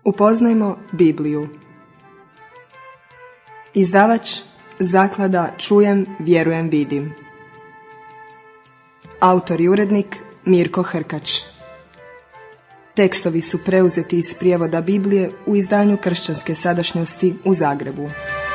Upoznajmo Bibliju. Izdavač Zaklada Čujem, vjerujem, vidim. Autor i urednik Mirko Hrkač. Tekstovi su preuzeti iz prijevoda Biblije u izdanju Kršćanske sadašnjosti u Zagrebu.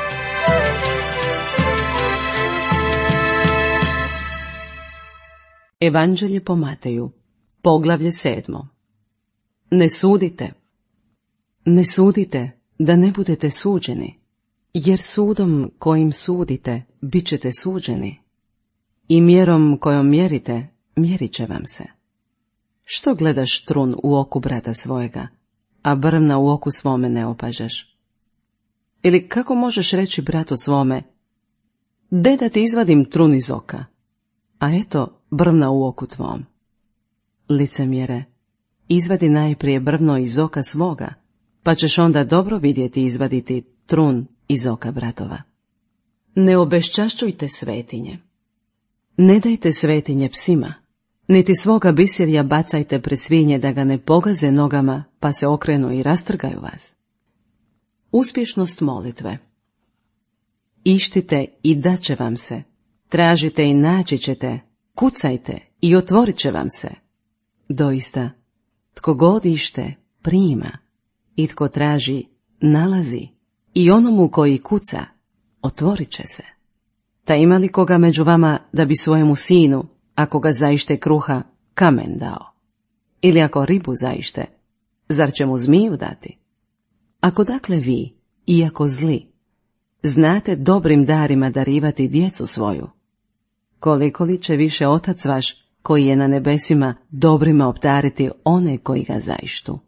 Evanđelje po Mateju, poglavlje 7. Ne sudite. Ne sudite, da ne budete suđeni, jer sudom kojim sudite, bit ćete suđeni, i mjerom kojom mjerite, mjerit će vam se. Što gledaš trun u oku brata svojega, a brvna u oku svome ne opažaš? Ili kako možeš reći bratu svome, de da ti izvadim trun iz oka, a eto brvna u oku tvom? Licemjere, izvadi najprije brvno iz oka svoga, pa ćeš onda dobro vidjeti izvaditi trun iz oka bratova. Ne obeščašćujte svetinje. Ne dajte svetinje psima, niti svoga biserja bacajte pred svinje da ga ne pogaze nogama, pa se okrenu i rastrgaju vas. Uspješnost molitve. Ištite i dat će vam se, tražite i naći ćete, kucajte i otvorit će vam se. Doista, tko god ište, prima, i tko traži, nalazi, i onomu koji kuca, otvorit će se. Ta ima li koga među vama da bi svojemu sinu, ako ga zaište kruha, kamen dao? Ili ako ribu zaište, zar će mu zmiju dati? Ako dakle vi, iako zli, znate dobrim darima darivati djecu svoju, koliko li će više Otac vaš, koji je na nebesima, dobrima obdariti one koji ga zaištu?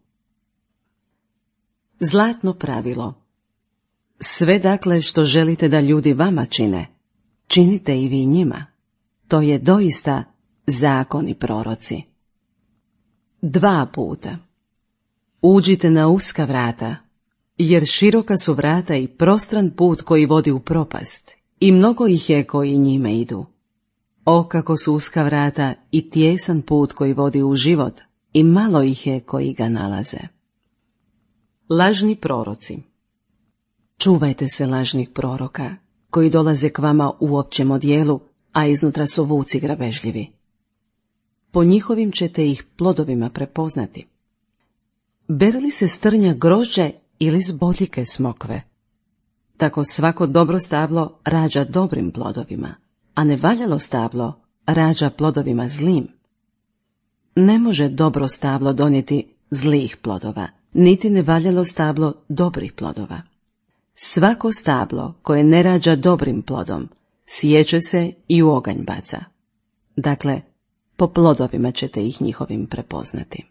Zlatno pravilo. Sve dakle što želite da ljudi vama čine, činite i vi njima. To je doista zakon i proroci. 2 puta. Uđite na uska vrata, jer široka su vrata i prostran put koji vodi u propast, i mnogo ih je koji njime idu. O, kako su uska vrata i tijesan put koji vodi u život, i malo ih je koji ga nalaze. Lažni proroci. Čuvajte se lažnih proroka, koji dolaze k vama u općem odjelu, a iznutra su vuci grabežljivi. Po njihovim ćete ih plodovima prepoznati. Bere li se s trnja grožđe ili s bodljike smokve? Tako svako dobro stablo rađa dobrim plodovima, a nevaljalo stablo rađa plodovima zlim. Ne može dobro stablo donijeti zlih plodova, niti nevaljalo stablo dobrih plodova. Svako stablo koje ne rađa dobrim plodom, siječe se i u oganj baca. Dakle, po plodovima ćete ih njihovim prepoznati.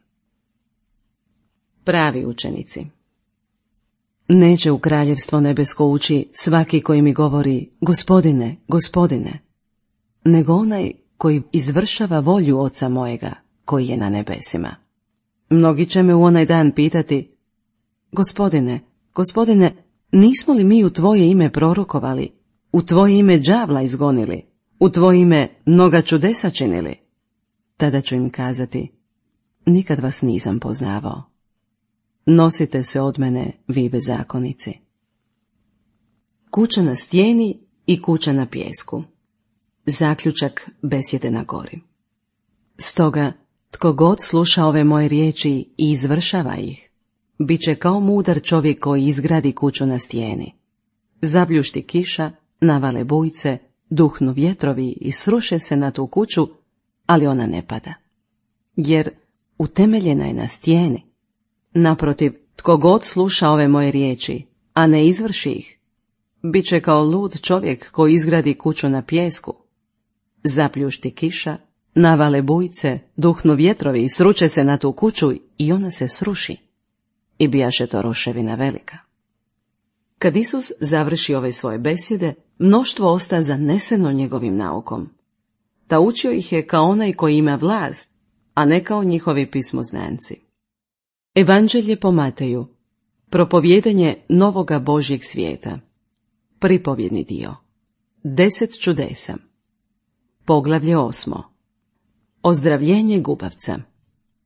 Pravi učenici. Neće u kraljevstvo nebesko ući svaki koji mi govori, Gospodine, Gospodine, nego onaj koji izvršava volju Oca mojega, koji je na nebesima. Mnogi će me u onaj dan pitati, Gospodine, Gospodine, nismo li mi u Tvoje ime prorokovali, u Tvoje ime đavla izgonili, u Tvoje ime mnoga čudesa činili? Tada ću im kazati, nikad vas nisam poznavao. Nosite se od mene, vi bezakonici. Kuća na stijeni i kuća na pijesku. Zaključak besjede na gori. Stoga, tko god sluša ove moje riječi i izvršava ih, bit će kao mudar čovjek koji izgradi kuću na stijeni. Zabljušti kiša, navale bujce, duhnu vjetrovi i sruše se na tu kuću, ali ona ne pada. Jer utemeljena je na stijeni. Naprotiv, tko god sluša ove moje riječi, a ne izvrši ih, bit će kao lud čovjek koji izgradi kuću na pijesku. Zapljušti kiša, navale bujce, duhnu vjetrovi i sruče se na tu kuću i ona se sruši. I bijaše to ruševina velika. Kad Isus završi ove svoje besjede, mnoštvo osta zaneseno njegovim naukom. Ta učio ih je kao onaj koji ima vlast, a ne kao njihovi pismoznanci. Evanđelje po Mateju. Propovjedanje novoga Božjeg svijeta. Pripovjedni dio. 10 čudesa. Poglavlje 8. Ozdravljenje gubavca.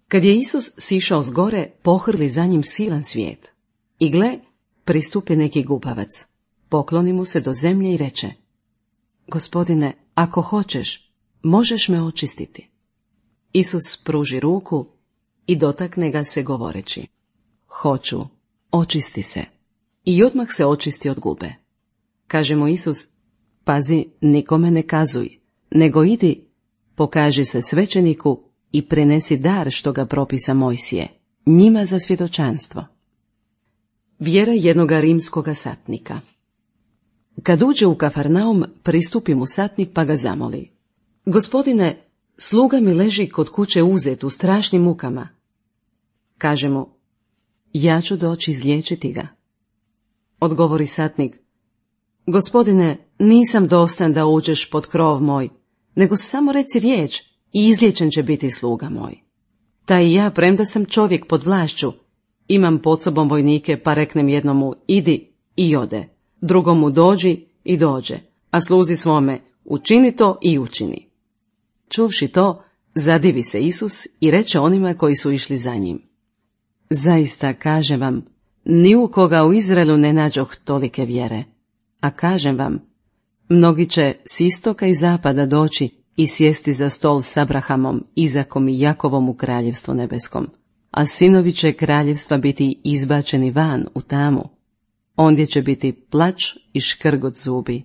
Kad je Isus sišao s gore, pohrli za njim silan svijet. I gle, pristupi neki gubavac. Pokloni mu se do zemlje i reče: Gospodine, ako hoćeš, možeš me očistiti. Isus pruži ruku i dotakne ga se govoreći: Hoću, očisti se. I odmah se očisti od gube. Kaže mu Isus: Pazi, nikome ne kazuj, nego idi, pokaži se svećeniku i prenesi dar što ga propisa Mojsije, njima za svjedočanstvo. Vjera jednoga rimskoga satnika. Kad uđe u Kafarnaum, pristupi mu satnik pa ga zamoli: Gospodine, sluga mi leži kod kuće uzet u strašnim mukama. Kaže mu: Ja ću doći izliječiti ga. Odgovori satnik: Gospodine, nisam dostan da uđeš pod krov moj, nego samo reci riječ i izliječen će biti sluga moj. Ta i ja, premda sam čovjek pod vlašću, imam pod sobom vojnike, pa reknem jednomu: idi i ode, drugomu: dođi i dođe, a sluzi svome: učini to i učini. Čuvši to, zadivi se Isus i reče onima koji su išli za njim: Zaista kažem vam, ni u koga u Izraelu ne nađoh tolike vjere. A kažem vam, mnogi će s istoka i zapada doći i sjesti za stol s Abrahamom, Izakom i Jakovom u kraljevstvu nebeskom, a sinovi će kraljevstva biti izbačeni van u tamu. Ondje će biti plač i škrgot zubi.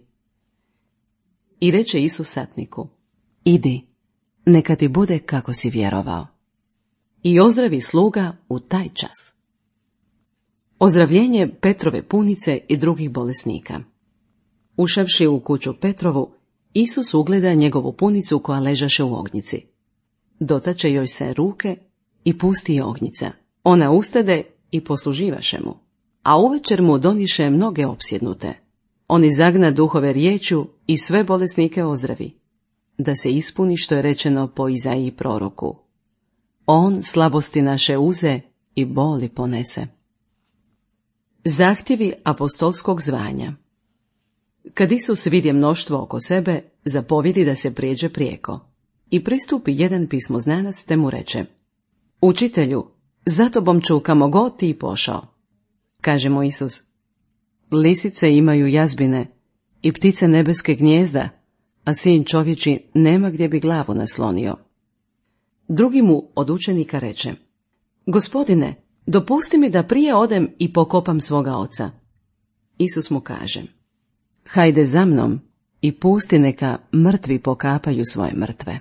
I reče Isus satniku: Idi, neka ti bude kako si vjerovao. I ozdravi sluga u taj čas. Ozdravljenje Petrove punice i drugih bolesnika. Ušavši u kuću Petrovu, Isus ugleda njegovu punicu koja ležaše u ognjici. Dotače joj se ruke i pusti je ognjica. Ona ustade i posluživaše mu. A uvečer mu doniše mnoge opsjednute. On izagna duhove riječju i sve bolesnike ozdravi, da se ispuni što je rečeno po Izaiji proroku: On slabosti naše uze i boli ponese. Zahtjevi apostolskog zvanja. Kad Isus vidje mnoštvo oko sebe, zapovjedi da se prijeđe prijeko. I pristupi jedan pismoznanac te mu reče: Učitelju, za tobom ću kamo god ti pošao. Kaže mu Isus: Lisice imaju jazbine i ptice nebeske gnijezda, a sin čovječi nema gdje bi glavu naslonio. Drugi mu od učenika reče: Gospodine, dopusti mi da prije odem i pokopam svoga oca. Isus mu kaže: Hajde za mnom i pusti neka mrtvi pokapaju svoje mrtve.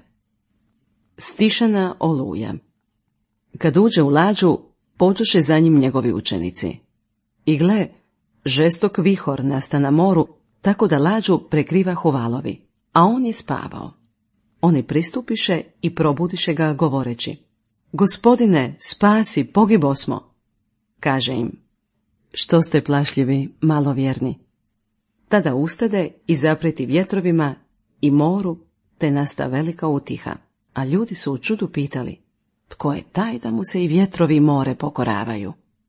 Stišana oluja. Kad uđe u lađu, pođoše za njim njegovi učenici. I gle, žestok vihor nasta na moru, tako da lađu prekrivahu valovi, a on je spavao. Oni pristupiše i probudiše ga govoreći: Gospodine, spasi, pogibosmo. Kaže im: Što ste plašljivi, malovjerni? Tada ustade i zapreti vjetrovima i moru, te nasta velika utiha, a ljudi su u čudu pitali: Tko je taj da mu se i vjetrovi i more pokoravaju?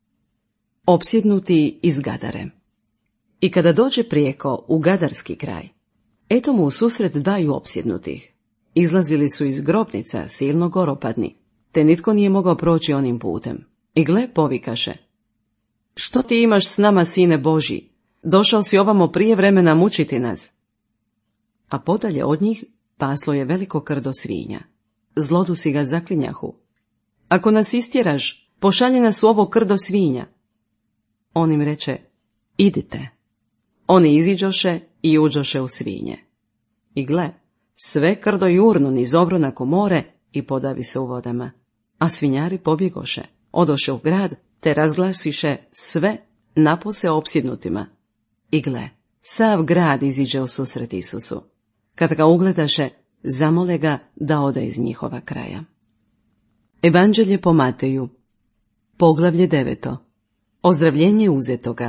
Opsjednuti iz Gadare. I kada dođe prijeko u Gadarski kraj, eto mu u susret dvaju opsjednutih. Izlazili su iz grobnica silno goropadni, te nitko nije mogao proći onim putem. I gle, povikaše: Što ti imaš s nama, sine Božji? Došao si ovamo prije vremena mučiti nas. A podalje od njih paslo je veliko krdo svinja. Zlodusi ga zaklinjahu: Ako nas istjeraš, pošalji nas u ovo krdo svinja. On im reče: Idite. Oni iziđoše i uđoše u svinje. I gle, sve krdo jurnu niz obronako more i podavi se u vodama. A svinjari pobjegoše, odoše u grad, te razglasiše sve napose opsjednutima. I gle, sav grad iziđe u susret Isusu. Kad ga ugledaše, zamole ga da ode iz njihova kraja. Evanđelje po Mateju, poglavlje 9. Ozdravljenje uzetoga.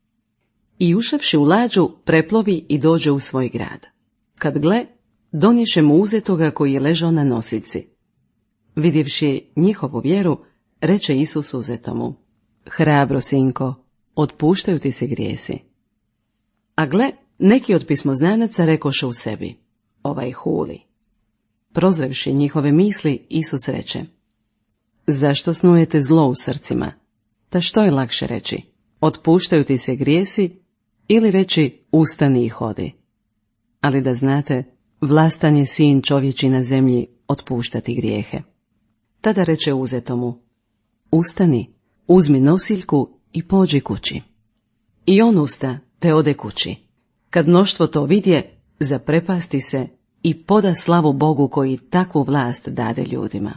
I ušavši u lađu, preplovi i dođe u svoj grad. Kad gle, donješe mu uzetoga koji je ležao na nosiljci. Vidjevši njihovu vjeru, reče Isus uzetomu: Hrabro, sinko, otpuštaju ti se grijesi. A gle, neki od pismoznanaca rekoše u sebi: Ovaj huli. Prozrevši njihove misli, Isus reče: zašto snujete zlo u srcima? Ta što je lakše reći? Otpuštaju ti se grijesi ili reći ustani i hodi? Ali da znate, vlastan je sin čovječi na zemlji otpuštati grijehe. Tada reče uzetomu, ustani, uzmi nosiljku i pođi kući. I on usta te ode kući. Kad mnoštvo to vidje, zaprepasti se i poda slavu Bogu koji takvu vlast dade ljudima.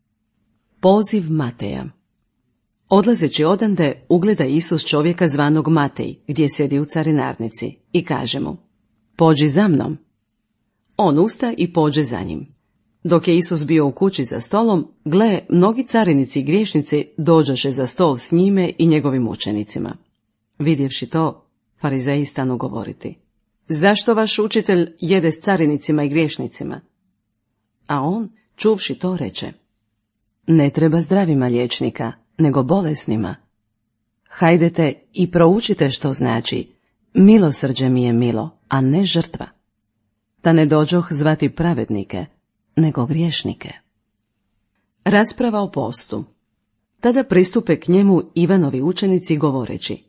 Poziv Mateja. Odlazeći odande, ugleda Isus čovjeka zvanog Matej, gdje sjedi u carinarnici, i kaže mu, pođi za mnom. On usta i pođe za njim. Dok je Isus bio u kući za stolom, gle, mnogi carinici i griješnici dođoše za stol s njime i njegovim učenicima. Vidjevši to, farizeji stanu govoriti, zašto vaš učitelj jede s carinicima i griješnicima? A on, čuvši to, reče, ne treba zdravima liječnika, nego bolesnima. Hajdete i proučite što znači, milosrđe mi je milo, a ne žrtva. Ta ne dođoh zvati pravednike, nego griješnike. Rasprava o postu. Tada pristupe k njemu Ivanovi učenici govoreći,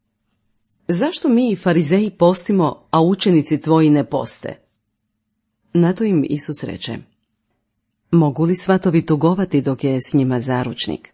zašto mi i farizeji postimo, a učenici tvoji ne poste? Na to im Isus reče, mogu li svatovi tugovati dok je s njima zaručnik?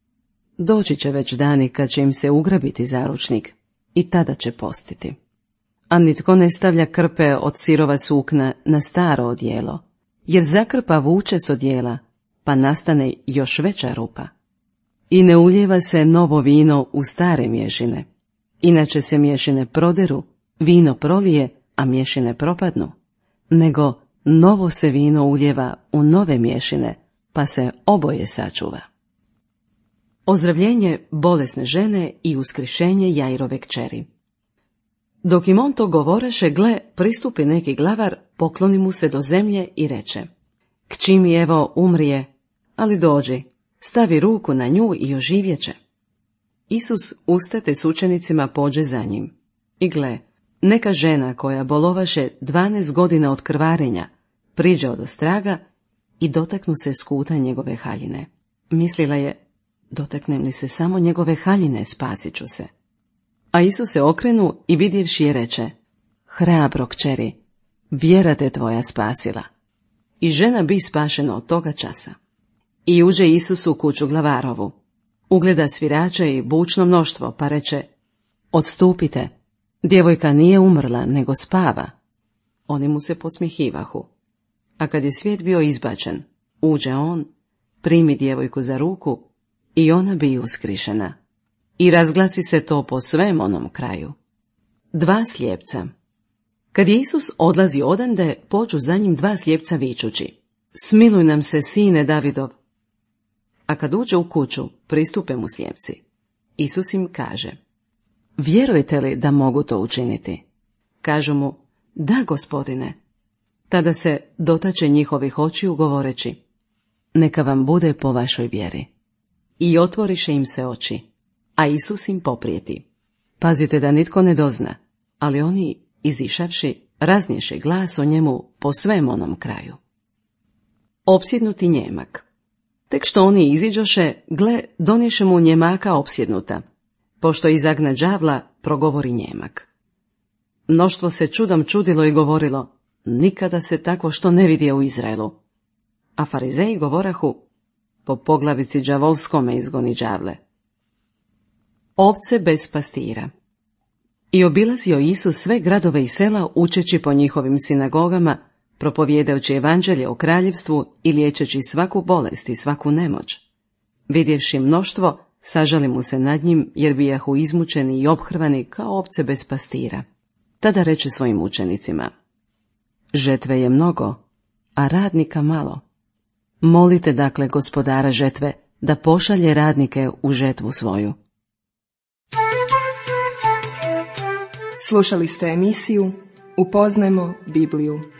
Doći će već dani kad će im se ugrabiti zaručnik i tada će postiti. A nitko ne stavlja krpe od sirova sukna na staro odijelo, jer zakrpa vuče s odijela, pa nastane još veća rupa. I ne ulijeva se novo vino u stare mješine, inače se mješine proderu, vino prolije, a mješine propadnu, nego novo se vino ulijeva u nove mješine, pa se oboje sačuva. Ozdravljenje bolesne žene i uskrišenje Jairove kćeri. Dok im on to govoreše, gle, pristupi neki glavar, pokloni mu se do zemlje i reče, kći mi evo umrije, ali dođi, stavi ruku na nju i oživjeće. Isus ustate s učenicima pođe za njim. I gle, neka žena koja bolovaše 12 godina od krvarenja, priđe od ostraga i dotaknu se skuta njegove haljine. Mislila je, dotaknem li se samo njegove haljine, spasit ću se. A Isus se okrenu i vidjevši je reče, hrabro kćeri, vjera te tvoja spasila. I žena bi spašena od toga časa. I uđe Isus u kuću glavarovu. Ugleda svirača i bučno mnoštvo, pa reče, odstupite, djevojka nije umrla, nego spava. Oni mu se podsmjehivahu. A kad je svijet bio izbačen, uđe on, primi djevojku za ruku i ona bi uskrišena. I razglasi se to po svem onom kraju. 2 slijepca. Kad je Isus odlazi odande, pođu za njim 2 slijepca vičući, smiluj nam se, sine Davidov. A kad uđe u kuću, pristupe mu slijepci. Isus im kaže, vjerujete li da mogu to učiniti? Kažu mu, da, Gospodine. Tada se dotače njihovih očiju govoreći, neka vam bude po vašoj vjeri. I otvoriše im se oči, a Isus im poprijeti. Pazite da nitko ne dozna, ali oni, izišavši, raznješe glas o njemu po svem onom kraju. Opsjednuti Njemak. Tek što oni iziđoše, gle, donješe mu Njemaka opsjednuta. Pošto izagna đavla, progovori Njemak. Mnoštvo se čudom čudilo i govorilo, nikada se tako što ne vidje u Izraelu. A farizeji govorahu, po poglavici đavolskome izgoni đavle. Ovce bez pastira. I obilazio Isus sve gradove i sela učeći po njihovim sinagogama, propovjedajući evanđelje o kraljevstvu i liječeći svaku bolest i svaku nemoć. Vidjevši mnoštvo, sažali mu se nad njim, jer bijahu izmučeni i ophrvani kao ovce bez pastira. Tada reče svojim učenicima, žetve je mnogo, a radnika malo. Molite dakle gospodara žetve da pošalje radnike u žetvu svoju. Slušali ste emisiju Upoznajmo Bibliju.